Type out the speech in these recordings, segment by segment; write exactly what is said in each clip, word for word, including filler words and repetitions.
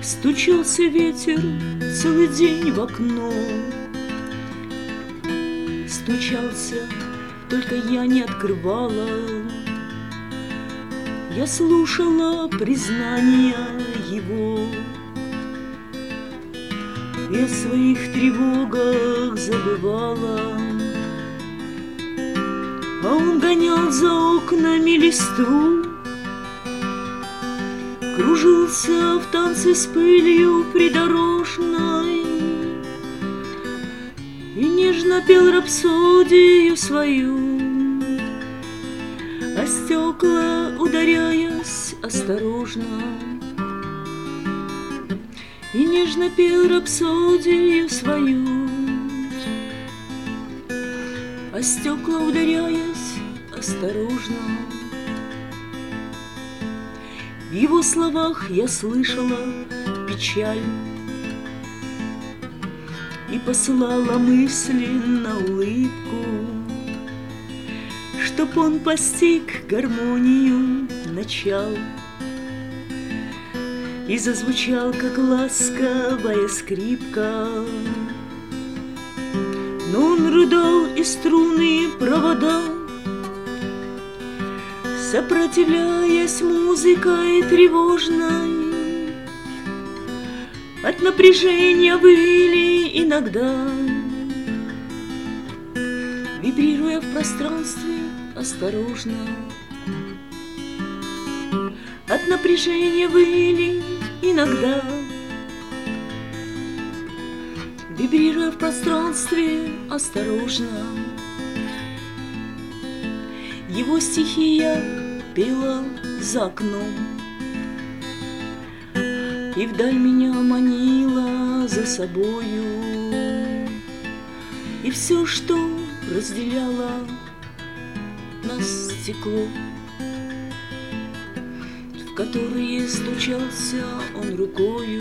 Стучался ветер целый день в окно. Стучался, только я не открывала. Я слушала признания его и о своих тревогах забывала. А он гонял за окнами листву, кружился в танце с пылью придорожной и нежно пел рапсодию свою, а стекла, ударяясь осторожно, и нежно пел рапсодию свою, а стекла, ударяясь осторожно. В его словах я слышала печаль и посылала мысли на улыбку, чтоб он постиг гармонию начал и зазвучал, как ласковая скрипка. Но он рыдал, и струны провода, сопротивляясь музыкой тревожной, от напряжения выли иногда, вибрируя в пространстве осторожно. От напряжения выли иногда, вибрируя в пространстве осторожно. Его стихия пела за окном, и вдаль меня манила за собою, и все, что разделяло нас, стекло, в которое стучался он рукою.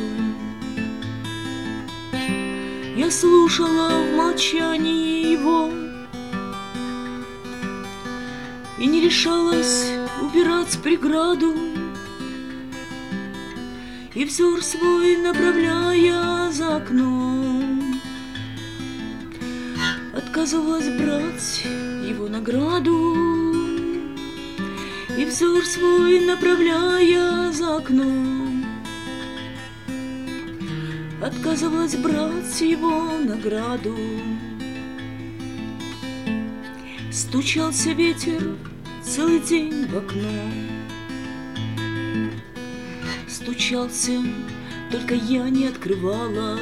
Я слушала в молчании его и не решалась убирать преграду, и взор свой направляя за окном, отказывалась брать его награду, и взор свой направляя за окном, отказывалась брать его награду. Стучался ветер целый день в окно, стучался, только я не открывала.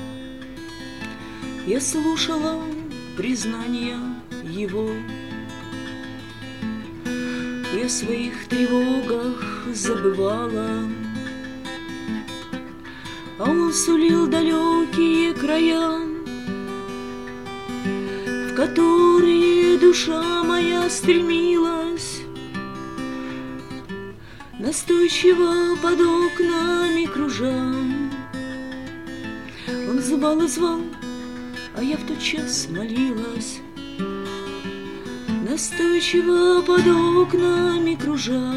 Я слушала признания его и о своих тревогах забывала. А он сулил далекие края, в которые душа моя стремилась, настойчиво под окнами кружа. Он звал и звал, а я в тот час молилась, настойчиво под окнами кружа.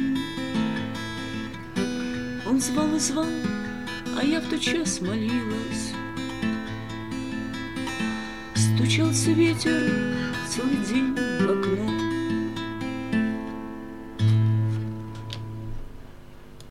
Он звал и звал, а я в тот час молилась. Стучался ветер целый день